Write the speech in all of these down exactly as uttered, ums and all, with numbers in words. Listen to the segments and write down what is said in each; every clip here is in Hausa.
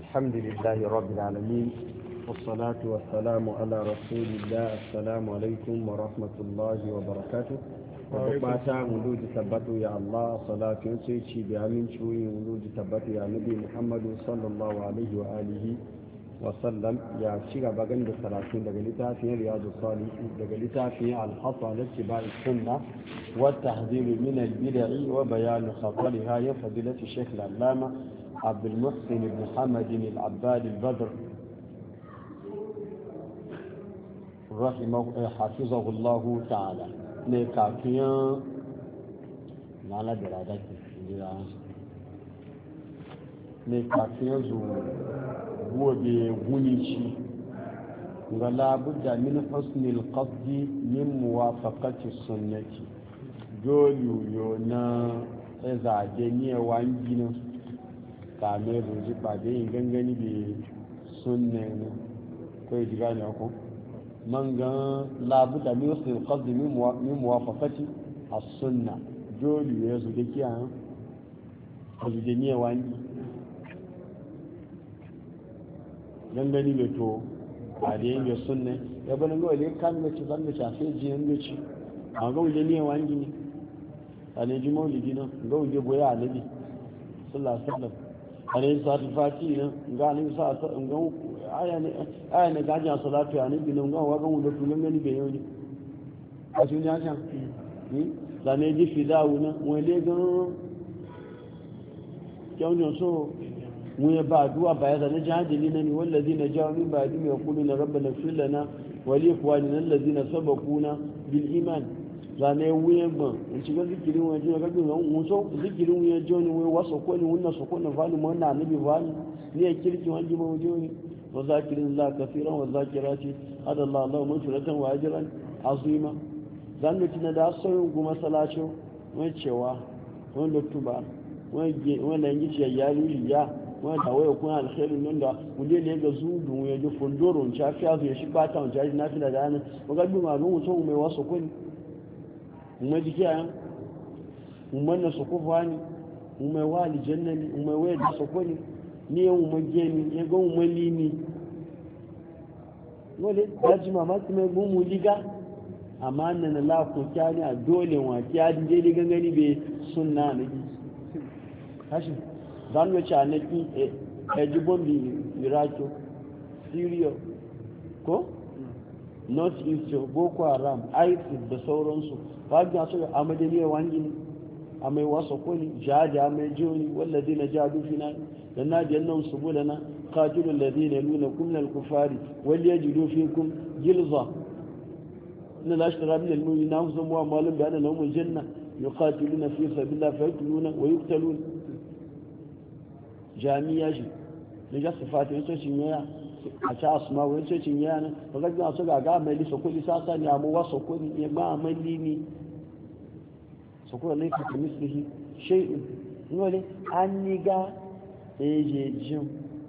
الحمد لله رب العالمين والصلاة والسلام على رسول الله. السلام عليكم ورحمة الله وبركاته. وبقاتا ولود ثبتوا يا الله صلاة ينسيتي بأمين شوي ولود ثبتوا يا نبي محمد صلى الله عليه وآله وسلم. يا شيخ بغن بالثلاثين دقلتا في رياض الصالحين دقلتا في الحصى على اتباع السنة والتحذير من البدع وبيان خطرها يا فضيلة الشيخ العلامة عبد المحسن بن حمد العباد البدر رحمه حفظه الله تعالى. نكاكيان نالا درادك نكاكيان زو gobe gunici ga labudda min husnil qasdi min muwafaqati sunnati dole yo na ezaje ne wangina kame ruji ba da yin gangani da sunne ne ko yi gane ko man ga labudda min husnil qasdi min muwafaqati as-sunna dole yo zu da kiyan ko da ne wangi gangani mai to a da yin sunne ya bane ga wale kan mace zan da shafe jiyan mace a ga wuje ne wangi ne a ne ji maulidi nan ga wuje boya annabi sallallahu alaihi wasallam a ne sa fati nan ga ne sa ga aya ne aya ne ga jan salatu annabi nan ga wa ga wuje to gangani bai yau ne a shi ne haka ni da ne ji fidawu nan wale ga kyau so ويا بعد وبعد نجاهد لنا والذين جاءوا من بعدهم يقولون ربنا اغفر لنا ولإخواننا الذين سبقونا بالإيمان zane wuyen ban in shiga zikirin wani jina gabin ran muso zikirin wuyen joni wai wasu kwani wannan su kwanan fani wannan annabi fani ne ya kirki wani jima joni wa zakirin la kafiran wa zakirati hada Allah Allah mutulatan wa ajran azima zan mutu na da sauyin kuma salacin wani cewa wani doktuba wani wani yanki ce ya ya wani da waya kuna alkhairin nan da wuje ne ga zudu ya ji fundoro in shafi ya zuya shi bata wancan shi na fi da ranar magabin ma don wuce mai wasu kuni umar jiki a yan umar na su kufa ne umar wa alijanna ne umar waya da su kuni ne yan umar gemi ya ga umar limi wale ya ji mamaki mai gumu liga amma nan na lafo kyani a dole wa kyani daidai gangani bai sunna na gi hashin zan wace a naki a jibon bi iraki syria ko north east boko haram isis da sauransu wajen su a madaniyar wangini a mai wasa koli jaja mai joni wallazi na jadu fina da na biyan nan su bula na katilun lazi na nuna kumnal kufari wali ya jido fi kum gilza na lashe rabin almuni na kusan muwa malin bayanan na umar janna yuqatiluna fi sabilillah fa yaqtuluna wa yuqtaluna jami'a shi da ga sifati wani cocin yaya a ci asuma wani cocin yaya nan ba ga gina su ga ga mai lisa kudi sasa ne amma wasu kudi ne ma mai limi su kuma ne ka mislihi shay'in wani an ni ga eje jin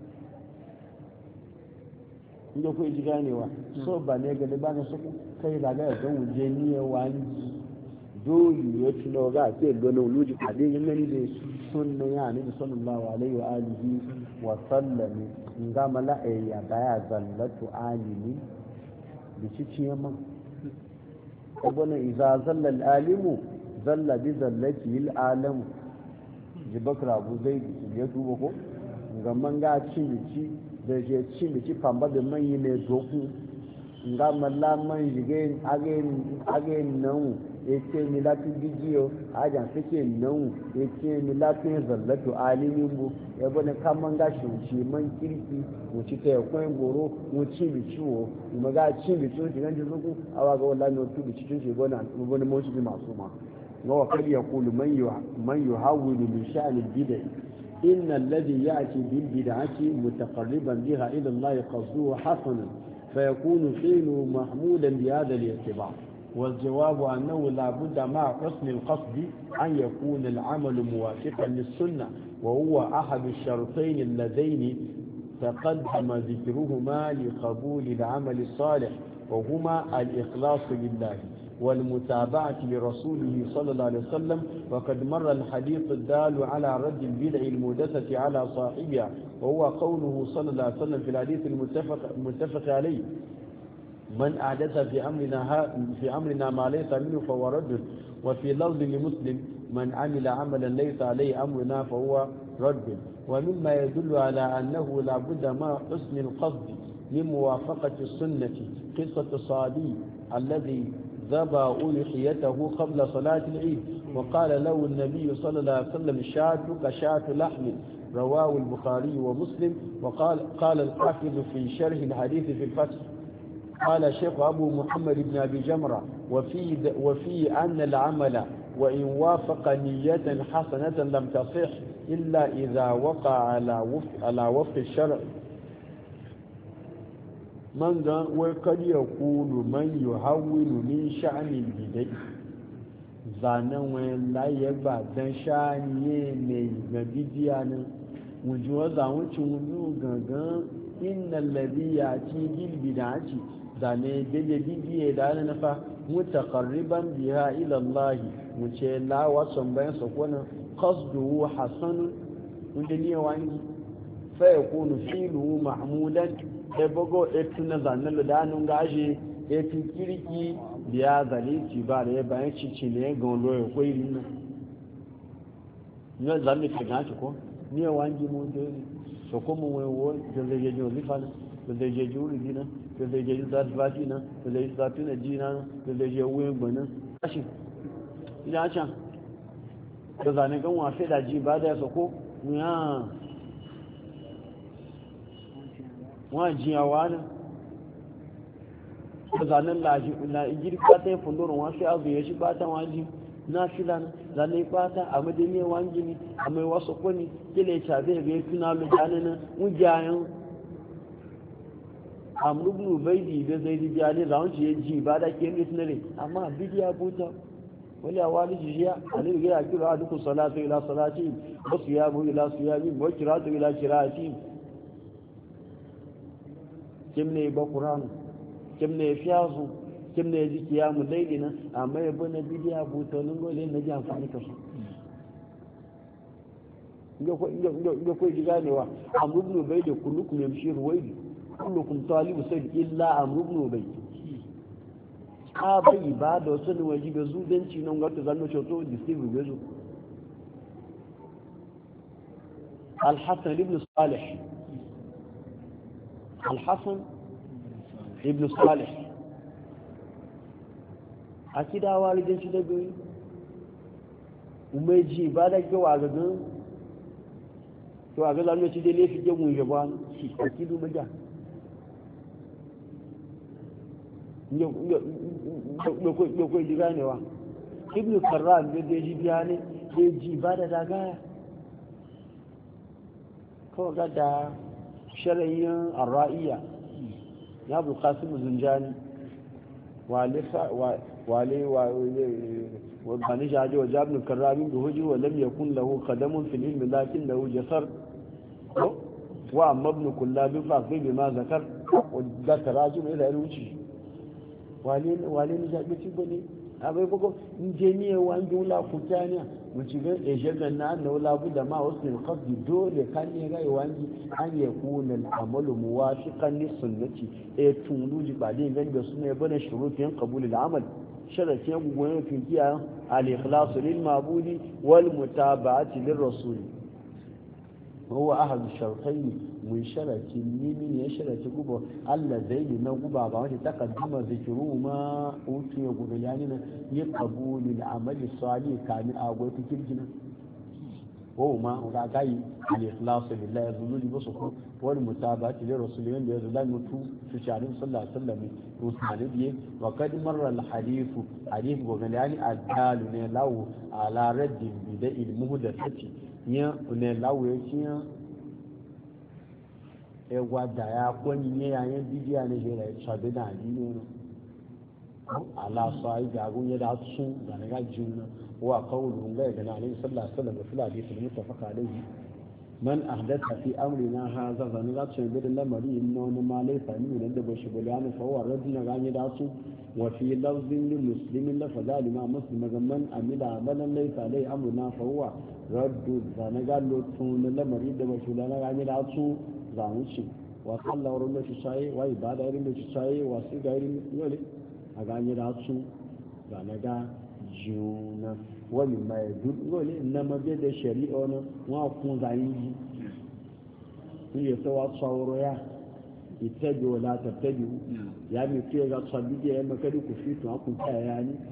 inda ku ji ganewa so ba ne ga ba na su kai da ga ga wuje ni ya wani dole ya tuno ga ke gano luji a dai gani da sunna ya nabi sallallahu alaihi wa alihi wa sallam nga mala'a ya baya zallatu alimi bi cikin man abuna idza zalla alimu zalla bi zallati al alam jibakra abu zaid ya duba ko nga man ga cin bici da je cin bici famba da man yi ne doku nga malla man jige again again nan eke mi lati bidiyo ajan sake nan eke mi lati zallatu alimin bu e bane kaman ga shi man kirki mu ci ta yakon goro mu ci bi ciwo mu ga ci bi ciwo dinan ji zuku awa ga wallahi no tu bi ciwo shi bona mu bane mu ci masu ma wa wa kadi yaqulu man yu man yuhawwilu min sha'ni bid'ah inna alladhi ya'ti bil bid'ati mutaqarriban biha ila Allah qasduhu hasanan فيكون فعله محمودا بهذا الاعتبار والجواب أنه لا بد مع حسن القصد أن يكون العمل موافقا للسنة وهو أحد الشرطين اللذين تقدم ذكرهما لقبول العمل الصالح وهما الإخلاص لله والمتابعة لرسوله صلى الله عليه وسلم. وقد مر الحديث الدال على رد البدع المحدثة على صاحبها وهو قوله صلى الله عليه وسلم في الحديث المتفق المتفق عليه من أحدث في أمرنا في أمرنا ما ليس منه فهو رد. وفي لفظ لمسلم من عمل عملا ليس عليه أمرنا فهو رد. ومما يدل على أنه لا بد مع حسن القصد من موافقة السنة قصة الصحابي الذي ذبح أضحيته قبل صلاة العيد وقال له النبي صلى الله عليه وسلم شاتك شات لحم، رواه البخاري ومسلم. وقال قال الحافظ في شرح الحديث في الفتح قال الشيخ أبو محمد بن أبي جمرة وفي وفي أن العمل وإن وافق نية حسنة لم تصح إلا إذا وقع على وفق على وفق الشرع. من وقد يقول من يهون من شأن البدع zanen laye ba don shaniye mai gabidiya nan wujuwa zawuncin wuju gangan inna labi ya ci gilbi da haci zane gele bidiye da ana nafa mutakarriban biha ilallahi wuce lawa son bayan sakona qasduhu hasanun wanda ne wani fa yakunu filuhu mahmudan sai bago etuna zanen da hannun gashi etin kirki biya zalunci ba da ya bayan cici ne ga loyo ko irin nan ne zamu ta gaci ko ne wangi mu da so ko mu wai wo da zai je jori fa da zai je jori dina da zai je da fati na da zai sa tuna jina da zai je wuyin gbanin kashi ina can da zane gan wa fe da ji ba da so ko ya wa ji awana zanen laji na igiri kwata ya fundoron wasu abu ya shi bata waji na filan zanen kwata a madiniyar wangini a mai wasu kwani kila ya cabe ga ya tuna lujani na wujayen amurubnu bai da zai rijiya ne za wanci ya ji ba da ke yin tunare amma bidiya buta wani a wani jijiya a ne riga ya kira a dukkan salatu ila salati wasu ya bu ila su ya bi wa kiratu ila kirati kim ne ba kuranu kim ne fiyazu kim ne ji kiyamu daidai nan amma ya bane bidiya butonin gole na ji amfani ka su inda kwa ji ganewa amrubnu bai da kullukum yamshi ruwaidi kullukum talibu sai illa amrubnu bai a bai ba da wasu ne waji ga zudanci nan wata zanno shoto disibu bezo al-hasan ibn salih al-hasan ibn salih a kida walidin shi da biyu umeji ba da kewa ga gan to a ga zamu ci da lefi ke mun jaba shi a kidu maja ne ne ko ne ko diga ne wa ibn karram da da ji biya ne da ji ba da daga ko ga da shar'iyyan ar-ra'iyya ya abu qasim zunjani wale wale wa bani jaji wa jabnu karramin da hujji wa lam yakun lahu qadamun fil ilmi lakin lahu jasar wa amma ibn kullab fa fi bima zakar wa zakara ji mai da ruci wale wale ni jaji ci bane abai bako injiniya wangi wala kutaniya mu ci ga e jagan na annahu la budda ma usnil qasdi dole kan ne gai wangi an ya kuna al-amalu muwafiqan li sunnati e tuluji ba dai gani da sunna bane shurutin qabul al-amal sharatin gugun fikiya al-ikhlas lil ma'budi wal mutaba'ati lir rasul huwa ahad ash-shartayn mun sharati min ya sharati gubo Allah zai yi na guba ba wanda takaddama zikiru ma utu ya gudu yani na yi qabulul amali salih kamin agwai fikirjina wa ma ga gai al-ikhlas billahi yazulu basu ko wal mutabati li rasulin da yazulu mutu su sharin sallallahu alaihi wasallam usmani biye wa kad marra al-hadith hadith go gani adalu ne lawu ala raddin bida'il muhdathati ya ne lawu ya ciya ẹwà dàyà pọ́nyí ní ayé bíbí àníṣẹ́rẹ̀ ṣàbẹ́dà nínú aláṣọ ìgbàgbó yẹ́dà tún ìgbàlẹ́gà jùlọ wà kọ́wùlù ń gbẹ̀rẹ̀ náà ní sọ́lá sọ́lá da fúlà dé fìlú tafaka lẹ́yìn man ahdatha fi amrina hadha fa ni gatsu bi da lamari inna wani ma laysa min da bashi bulani fa huwa rajulun gani da su wa fi lafzin lil muslimin la fa zalima muslim man amila amalan laysa alai amruna fa huwa raddu da na gallo tun lamari da bashi bulani gani da su za mu ci wa sallahu rulla shi sai wa ibada irin da shi sai wa su ga irin yole a gani da su da na ga juna wani mai dole na mabe da shari'a na wa kun zai yi sun yi sawa tsaworo ya ita bi wala ta tabi ya mi fiye ga tsabi da ya makari ku fito a kun kaya ya ni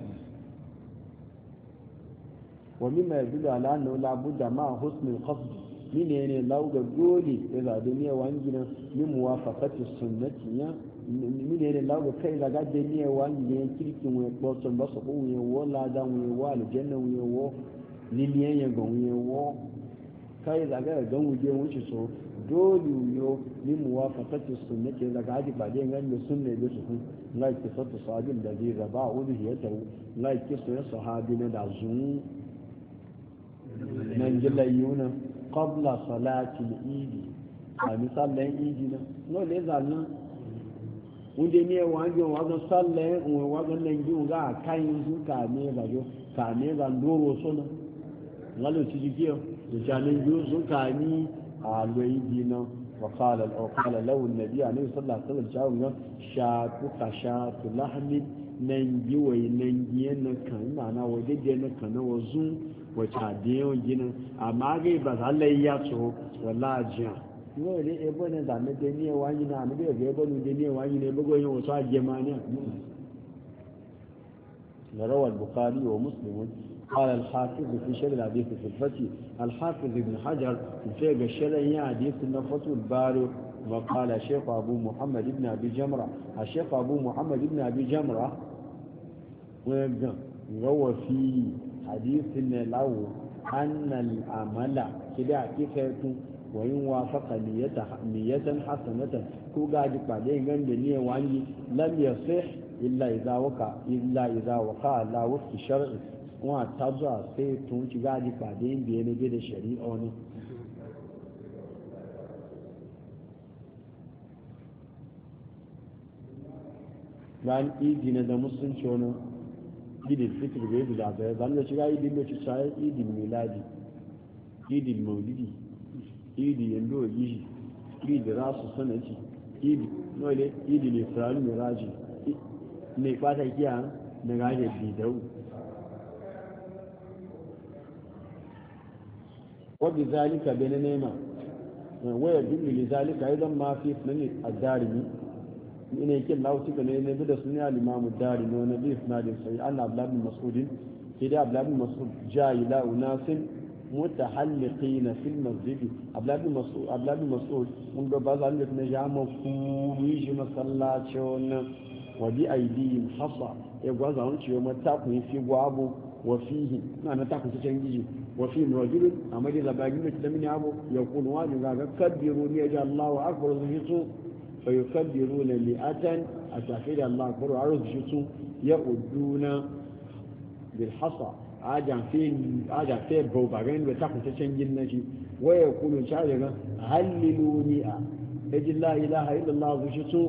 wa mi mai duda ala na wala budda ma husnul qasd ni ne ne lauga dole ya zaɓi ne wani na ni muwafaqati sunnati ya ni ne ne lauga kai daga da ne wani ne kirkin wani ɓoton ba su ɓun ya wo lada wani wo aljanna wani wo liliyan ya ga wani wo kai daga da gan wuje wuce so dole yo ni muwafaqati sunnati daga haji ba dai gan da sunne da su ngai ki satu sahabin da zai raba ubi ya tawo ngai ki so ya sahabi na da zun nan jilayuna qabla salati al-eid a misalan eid na no le zalna unde ne wanjo wazo salle un wazo nan ji ga kayin su ka ne ba jo ka ne ga ndoro sona ngalo ci jiyo da janin ju su ka ni a lo eid na wa qala al qala law an-nabi alayhi sallallahu alaihi wasallam shatu khashatu lahmi nan ji wai nan ji na kan na na waje je na kan wazu wace adiyan ginin amma gai ba za lai ya so wala jiya yau ne ebo ne da na da niyan wani na na bai ga ebo ne da niyan wani ne bugo yin wasu ajiye ma ne na rawar bukhari wa muslimun قال الحافظ في شرح الحديث في الفتح الحافظ ابن حجر في الشرح حديث النفس الباري وقال الشيخ ابو محمد ابن ابي جمره الشيخ ابو محمد ابن ابي جمره وهو في حديث له أن العمل كده كيف وإن وافق نية حسنة كو قاعد بعدين عند نية وانجي لم يصح إلا إذا وقع إلا إذا وقع على وفق الشرع وتبع سيتون قاعد بعدين بين بين الشريعة وان إيجي ندى مسلم شونه idil fitr bai guda bai zan da shiga idil da shi sai idil miladi idil maulidi idil yando yi idil rasu sanati idil nole idil isra'il miraji ne fata kiya na gaje bidau wa bi zalika bayna nema wa yadullu li zalika aidan ma fi sunan ad-darimi ina yake lauti ga ne da sunan al-imam ad-dari no nabi isnadin sai Allah abdullah bin mas'ud sai da abdullah bin mas'ud ja'ila unasin mutahalliqin fil masjid abdullah bin mas'ud abdullah bin mas'ud mun ga bazan da ne jama ku yi shi masallaci wannan wa bi aidihim hasa ya gwaza on ciwo mata ku fi gwabo wa fihi na na ta ku cikin giji wa fi rajul amadi zabagin da mini abu ya kunu wa ga kaddiru ni ya Allahu akbar zuhitu فيكبرون مئة أتحفيد الله أكبر وعرض شتو يقودون بالحصى عاجع في عاجع في بوبارين وتاكل تشنجل نجي ويقولون شعرنا هللوا مئة اجل لا إله إلا الله شتو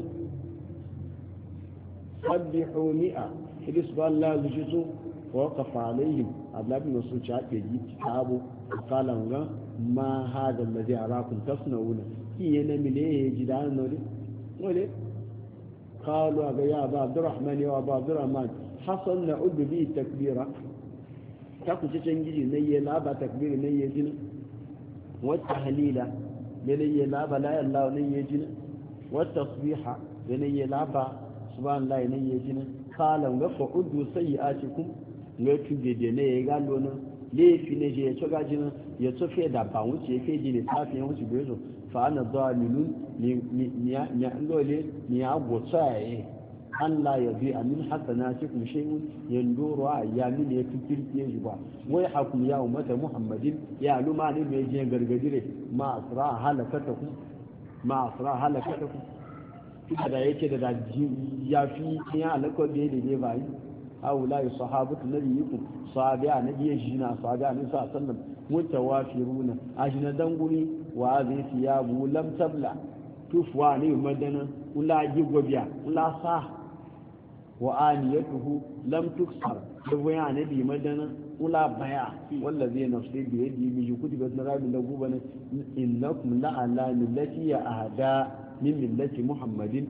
صبحوا مئة حدث الله شتو ووقف عليهم أبلا بن مسعود شعب يجيب كتابه وقال ما هذا الذي أراكم تصنعون هي نمليه جدان نوري وليه قالوا يا أبا عبد الرحمن يا أبا عبد الرحمن حصل نعد به تكبيرا تاكو تشنجي نية لابا تكبير نية جنة والتهليلة بنية لابا لا الله نية جنة والتصبيحة بنية لابا سبحان الله نية جنة قالوا فعدوا سيئاتكم لكن جديني قالوا laifi ne je ya ci gajin ya tsofe da ba wuce ya feji ne tafi ya wuce bai zo fa ana zuwa minun ya lole ni ya gotsa ya yi an la ya bi a min hasana ci kun shay'un yanduru a ya min ya fikirke shi ba wai hakum ya ummata muhammadin ya luma ne mai je gargadire ma asra halakata ku ma asra halakata ku kida da yake da ya fi ya halaka da ne bai هؤلاء صحابة نبيكم صحابة نبي جينا صحابة نبي صلى الله عليه وسلم mutawafiruna ajina danguri wa hadhihi thiyabu lam tabla tufuwa ne madana ula gigwabiya ula sa wa aniyatuhu lam tuksar dubu ya ne bi madana ula baya wallazi nafsi bi yadi mi kutibat na rabbi da gubana innakum la ala millati ya ahada min millati muhammadin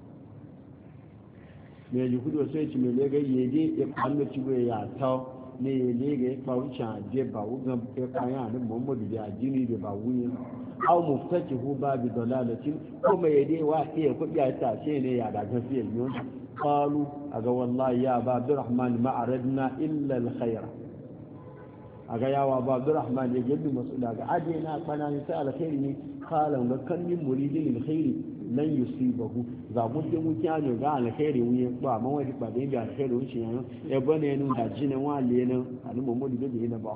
me ji kudu sai ci me lega yede ya kallo ci ya ta ne lega ya fa wuce je ba wugan ya kaya ne muhammadu da ajini da ba wuyin aw muftatihu babi dalalatin kuma yade wa iya kudi ya ta ce ne ya da gafiyar yon qalu aga wallahi ya ba abdurrahman ma aradna illa alkhair aga yawa ba abdurrahman ya gabbi masuda ga aje na kana ni sai alkhairi ne qala ga kan min muridin alkhairi lan yusibahu za mu je mu kyano ga alkhairi mu yin ba man wani ba da yin alkhairi wuce yan e bane nu da jinin wale nan ali muhammadu da yin ba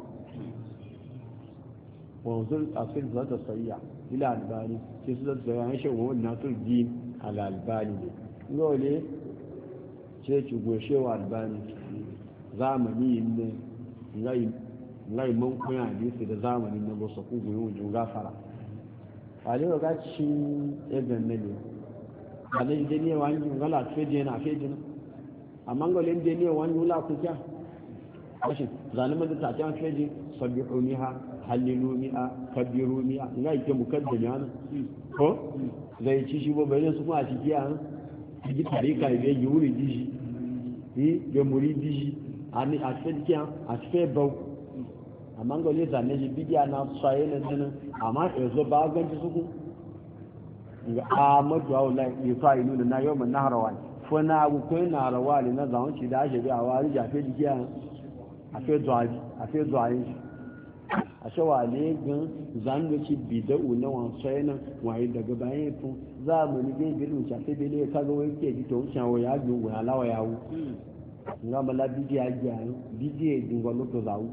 wanzur asir zata sayya ila albani sai su zata sayya shi wannan turji al albani ne ngole ce ci goshe wa albani zamani ne ngai ngai mun kunya hadisi da zamani na bosa ku goyo jun gafara wale ga ci e ganne ne ale de ne wani ngala feje na feje amma ngole de ne wani ula ku kya ashin zalimin da ta ta feje sabihuniha hallilu mi'a kabiru mi'a ina yake mukaddami ana ko zai ci shi ba bai su kuma a ciki a ji tarika da yi wuri dishi yi da muri dishi a ni a cikin kiyan a cikin bau amma ga wani zane shi bidiya na tsaye na sanin amma yanzu ba ganci su ku ga amadu wa wula ya sa inu da na yau mai naharawa ne ko na abu ko na harawa ne na zawon ci da ake bi a wari jafe jikiya a fe zuwa a fe zuwa yin shi a shawa ne gan zangoci bida'u na wasu yana waye daga bayan fun zamani bai bilu shafe bele ya kaga wani ke jito wucin wa ya biyu wa alawa ya wu nga mala bidiya gyaru bidiya jingwa loto zawu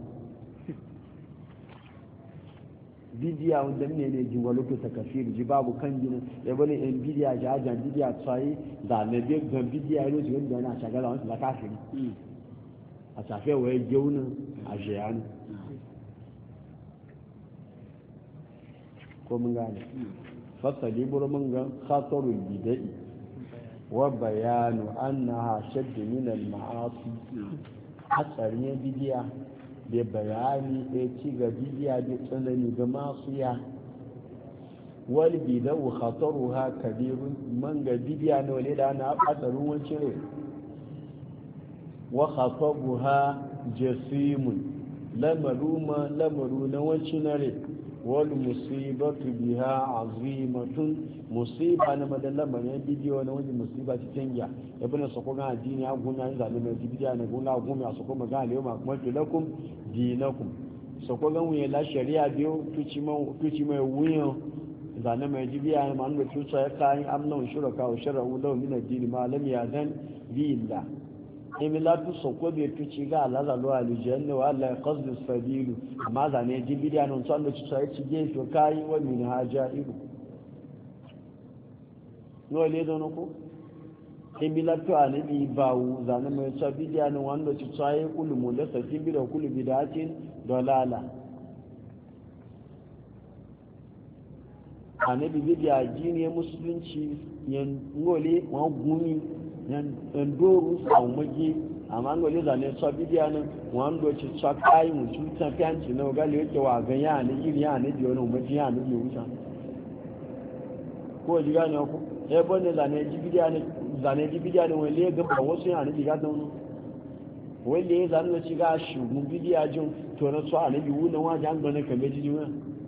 bidiya wanda ne ne jingwa loto ta kafir ji babu kan gina ya bane yan bidiya ji ajan bidiya tsaye da na bai gan bidiya yau ji wanda yana shagala wani da kafiri a shafe wa ya gyaunin a shayanu ko mun gane fasali burmun ga khatarul bidai wa bayanu annaha shadd min al ma'asi hatsarin bidiya da bayani da ci ga bidiya da tsanani ga masiya wal bidau khataruha kabirun man ga bidiya ne wale da na hatsarin wancin rai wa khatabuha jasimun lamaruma lamaru na wancin rai wani musibatu biha azimatun musiba na madalla mai bidiyo na wani musiba ta canja ya bane su kuma addini a gumi an zaɓi mai bidiyo na gumi a gumi a su kuma ga aliyoma kuma filakum dinakum su kuma gan wuye la shari'a biyu tuci mai wuyan zane mai bidiyo na ma'an da tuca ya kayan amnan shuraka wa shara'u lau min addini ma lam ya zan bi illa emi latu sokko be tuci ga alaza lo aljanna wa la qasdu sabilu amma zane jibidiya non sallo ci sai ci ge to kai wa min hajairu no le dono ko emi latu anabi bawu zane mai sabidiya non wando ci sai kullu mu da sai bi da kullu bidatin dalala anabi bidiya jini musulunci yan ngole wa gumi yan doru samu magi amma ga wani zane sa bidiya nan wanda ci sa kai mu cuta fiyanci na ga le yake wa ga ya ne iri ya ne biyo no maji ya ne biyo wuta ko ji gane ko e bonne zane ji bidiya ne zane ji bidiya ne wani le ga ba wasu ya ne diga don wani le zane ci ga shi mu bidiya jin to na so ne biyu na wa jan gane kamar ji ne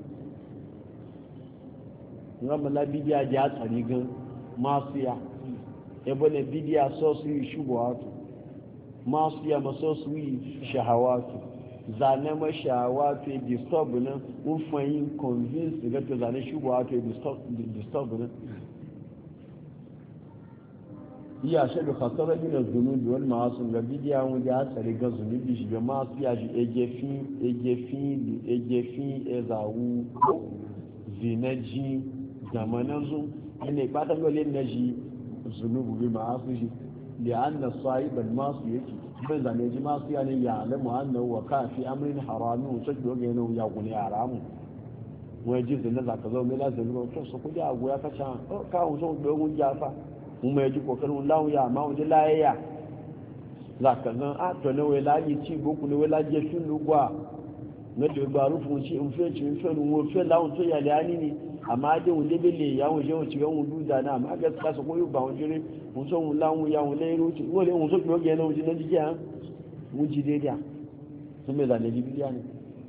ngam la bidiya ja tsari gan masiya ebe na bidiya so su yi shubuhatu masu yamma so su yi shahawatu zane ma shahawatu ya disturb nan wufan yin convince ga to zane shubuhatu ya disturb nan iya shaɗu khasara gina zunubi wani masu ga bidiya wanda ya tsari ga zunubi shi ga masu ya shi egefin egefin egefin ezawu zinaji zamanin zu ne ɓatan gole na shi zunubu bi ma'asu shi da an na sahiban masu yake bai zane ji masu yanin ya alamu annahu wa kafi amrin haramu sai doge ne ya gune haramu wai ji zina za ka zo mai lazimi ba to su kudi a goya ka can ka hu so dogon jafa mun mai ji kokarin lawo ya ma wani layayya za ka zan a to ne wai laji ci boku ne wai laji shi lugwa na da ba rufu ci in fe ci in fe mu fe lawo to ya lani ne amma dai wanda bele ya wuce wuce ga mun duda na amma gaskiya su koyo ba wani jire mun so mun lawo ya mun lai ruci wale mun so doge ne wuce na ji ya mun ji dai da sun mai zane bibiya ne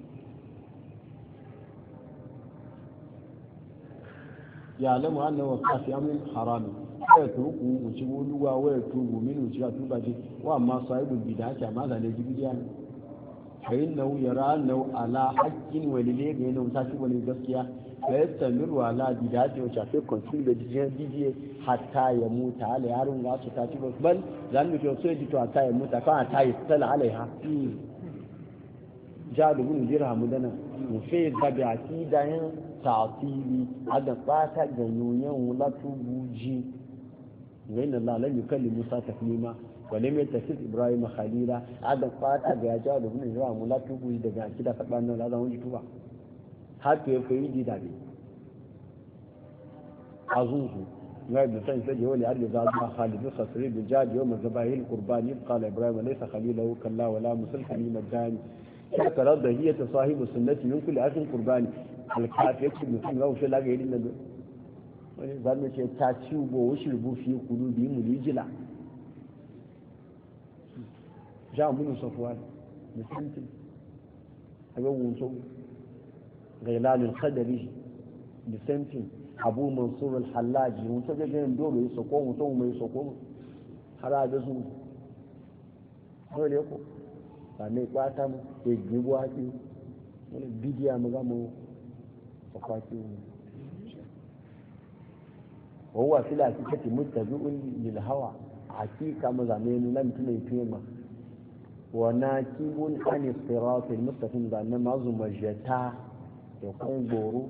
ya lamu annahu kafi amin harami ya tuku wuce wuluwa waya tubu min wuce ka tuba ji wa amma sahibul bid'ati amma zane bibiya ne فإنه يرى أنه على حق ولله أنه تاشي ولي gaskiya فيستمر على بدايته وشافي كونسول بجيه حتى يموت على يارون لا تاتي بل لأن يوصي تو حتى يموت كان حتى يستل عليها جاء بن درهم دنا وفي تبعتي داين تعطيلي هذا فاتا غنيون ولا تبوجي وإن الله لم يكلم موسى تكليما ولم يتخذ ابراهيم خليلا هذا فاتا ga ya jawo da gudun zuwa mu latubu daga kida saban nan lazan wani tuba har to yafi yi dabe azuzu ngai da san sai wali arji za ba khalidu khasri bi jadi yawm zabahil qurbani qala ibrahim laysa khalilahu kalla wala musalkani madani shakara da hiya ta sahibu sunnati min kulli asin qurbani al kafir ibn sun ga shi laga yidin nan wani zan ce ta ci go wushi rubufi kudu bi mu lijila ja mun safwan mutunci aga wuto gailalul qadari mutunci abu mansur al-hallaji wuto ga ganin dole ya sako mutum mai sako har da su dole ko ba ne kwata mu ke gibo haki wani bidiya mu ga mu sakwati wa huwa fila kiti muttabi'un lil hawa hakika mu zamenu lam tunai tema وناكب عن الصراط المستقيم بأن معظم الجتاع يكون بورو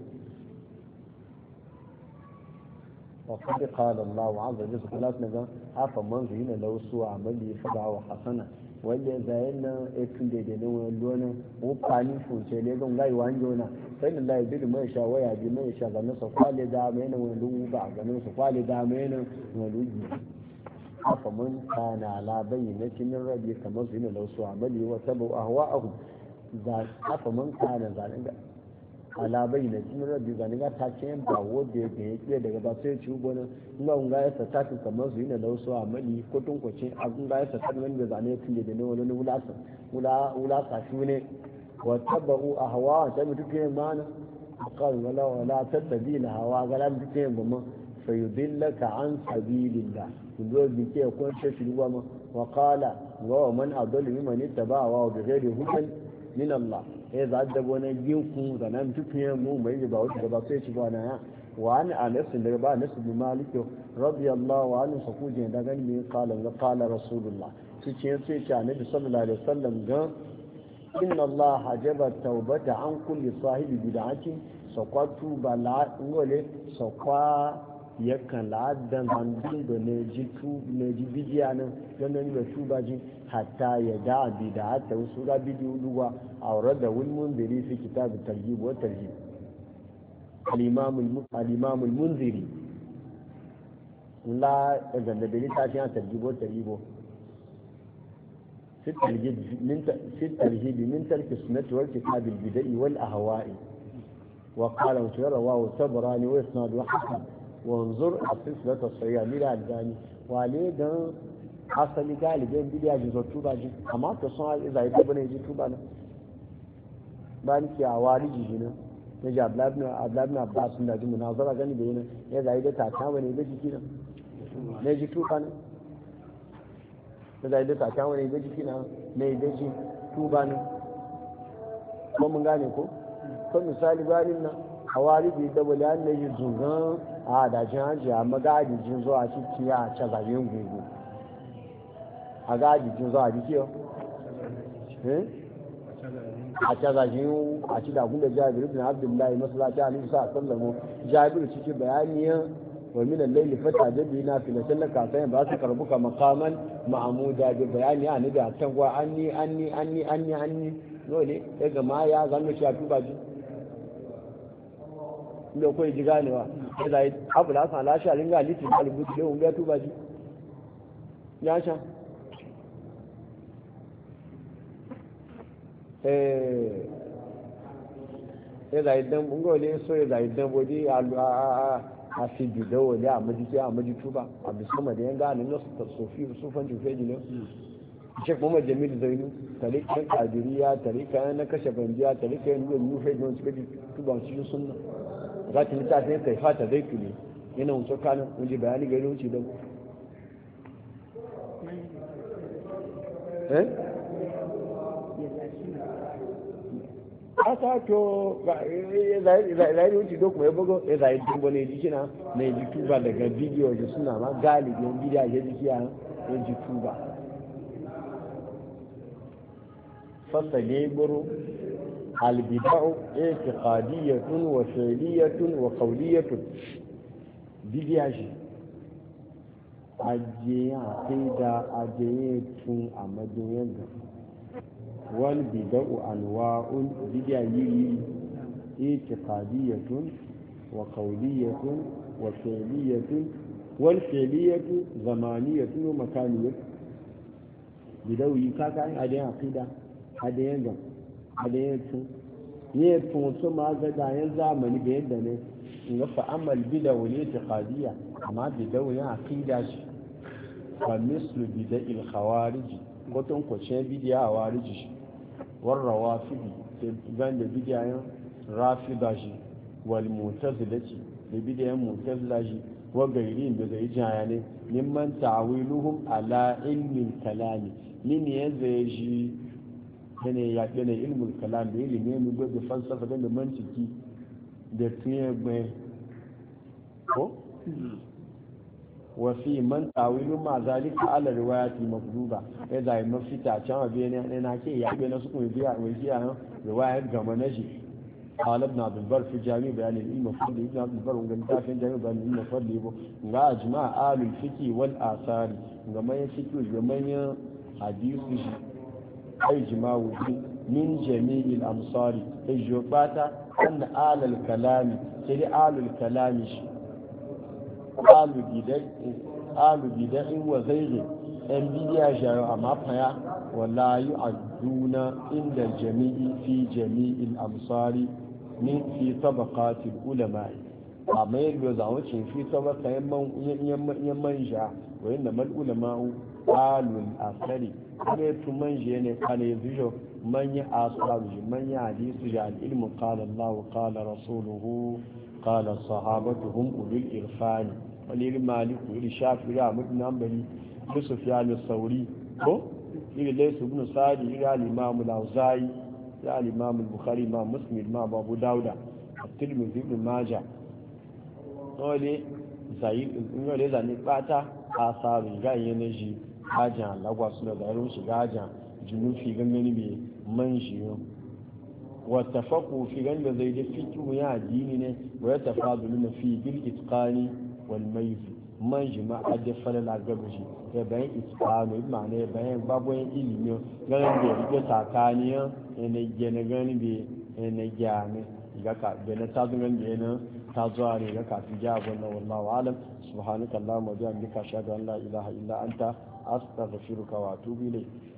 وقد قال الله عز وجل قالت نجا عفا من زين لو سوء عملي فدعا وحسنا wanda zayen nan ekin da da wani lona ko kani funce ne don gai wani jona sai da lai bi mai sha waya bi mai sha ga nasa kwale da mai nan wani lungu ba ga nasa kwale da mai nan wani lungu afa man kana ala bayyinatin min rabbi kamar zina law su amali wa tabu ahwa'ahum da afa man kana zalika ala bayyinatin min rabbi zalika ta ce ba wanda yake yake daga ba sai ci gona kuma un ga yasa ta kamar zina law su amali ko tun ko cin abun ga yasa ta nan da zane tun da ne wani wulasa wula wulasa shi ne wa tabu ahwa ta mutu ke mana qala wala wala tatabila hawa ga lam tuke gumma fayudillaka an sabilillah zo bi ke kun ce shi ruwa ma wa qala wa man adallu mimman ittaba'a wa bi ghairi hudan min Allah eh za da gona yin ku da nan tufiye mu mai ba wata ba sai ci ba na ya wa an anas da ba anas bin malik radiyallahu anhu sakuje da gani ne qala wa qala rasulullah su ce sai ce annabi sallallahu alaihi wasallam ga inna Allah hajaba tawbata an kulli sahibi bid'ati sakwatu bala ngole sakwa yakan la'adan hannun da na ji bidiya nan ganin da su ba ji hatta ya da bi da hatta wasu ga bidiyo duwa a wurar da wulmun ziri fi kitabun tarjib wa tarjib al-imamul munziri la da da bi ta shi tarjib wa tarjib fi tarjib min fi tarjib min tarki sunnati wal kitab al-bid'i wal ahwa'i wa qala wa rawahu tabarani wa isnad wa hasan wanzur a silsilata sayya mila albani wale don asali galibin bidiya ji zo tuba ji amma ta sun haɗe zai ta bane ji tuba na ba ni ke a wari ji ji na na ji ablabin abbas sun da ji munazara gani da yana ya zai da ta kama ne ga jiki na na ji tuba na ya zai da ta kama ne ga jiki na na yi da ji tuba na ko mun gane ko ko misali bayanin nan a wari ji da wale an na yi zungan a da jin haji a magajijin zuwa ciki a cazayen gugu a gajijin zuwa jiki a cazayen a ci da kuma jabiru bin abdullahi masalaci a nisa a sallamo jabiru ciki bayaniyan wa min al-layli fatajabi nafilatan laka sai ba su karbuka maqaman ma'muda bi bayani ani da tangwa anni anni anni anni anni dole daga ma ya zama shi tuba ji da kai ji ganewa sai dai abu da san lashi ringa litin albuti ne mun ga tuba ji ya sha eh sai dai dan bungole so ya dai dan bodi a a fi bidawo ne a majiki a majitu ba a bisama da yan gane na sofi sufan jufe ne shek muhammad jamil zainu tarikan kadiriya tarikan na kashe bandiya tarikan yin nufe don suka ji tuban su sunna za ta nita ta kai fata zai tuli yana wuce kanan wuje bayani gari wuce don eh asa to zai wuce duk mai bugo ya zai dumbo ne jikina na yi tuba daga bidiyo da suna ma galibin bidiyo ya jiki a yin ji tuba fasa leburu albida'u itiqadiyatun wa fi'liyatun wa qawliyatun bidiya shi ajiye sai da ajiye tun a madinin wal bida'u anwa'un bidiya yiri itiqadiyatun wa qawliyatun wa fi'liyatun wal fi'liyatu zamaniyatun wa makaniyatun bida'u yi kaka ajiye aqida ajiye ga ajiye tun ne tun su ma ga dayan zamani da yadda ne ga fa'amal bida'u itiqadiyya amma bida'u ya aqida shi fa mislu bida'il khawarij kotun kwace bidiya a wariji shi warra wafidi gan da bidiyayen rafida shi wal mutazilati da bidiyayen mutazila shi wa gairin da zai jaya ne mimman ta'awiluhum ala ilmin kalami min ya zai shi ne ya ne ilmul kalam da ilimi ne da falsafa da mantiki da tuye gbe ko وفي من تاويل ما ذلك على الروايات المكذوبة إذا ما في تعشان بين أنا كي يعني نسكن بيا ويجيها رواية جمانجي قال ابن عبد البر في جامع بيان العلم فضل ابن عبد البر وقال في جامع بيان العلم فضل يبو لا أجمع آل الفقه والآثار لما يفكر جميع حديث أي جماع من جميع الأمصار الجوبات أن آل الكلام تري آل الكلام alu bida'in wa zairi yan bidiya shayo a mafaya wala yi aduna inda jami'i fi jami'il amsari min fi tabaqatil ulama'i amma yadda za mu ce fi tabaqa yan manja wa inda mal ulama'u alul asari ne tu manje ne kane zujo manya asaru manya hadisi ja al ilmu qala Allah wa qala rasuluhu قال الصحابة هم أولي الإرفان ولي مالك ولي شافعي أحمد بن حنبل سفيان الثوري هو إلى ليس بن سعد إلى الإمام الأوزاعي إلى الإمام البخاري إمام مسلم إمام أبو داود الترمذي بن ماجه ولي زي ولي زاني باتا آثار غاية نجي حاجة لغوا سنة دارون شجاجة جنوب في غنغني بي منجيو والتفقه في غنغ زي دي فيكو يا ديني ويتفاضلون في بالإتقان والميز man ji ma a defana na gabashi ya bayan iskanu ma'ana ya bayan babuwan ilimi ganin da ya rike takaniya yana gina gani da yana gyane ga ka da na tazo gani da yana ta zuwa ne ga kafin ja wannan wallahu alam subhanakallahumma wa bihamdika ashhadu an la ilaha illa anta astaghfiruka wa atubu ilayk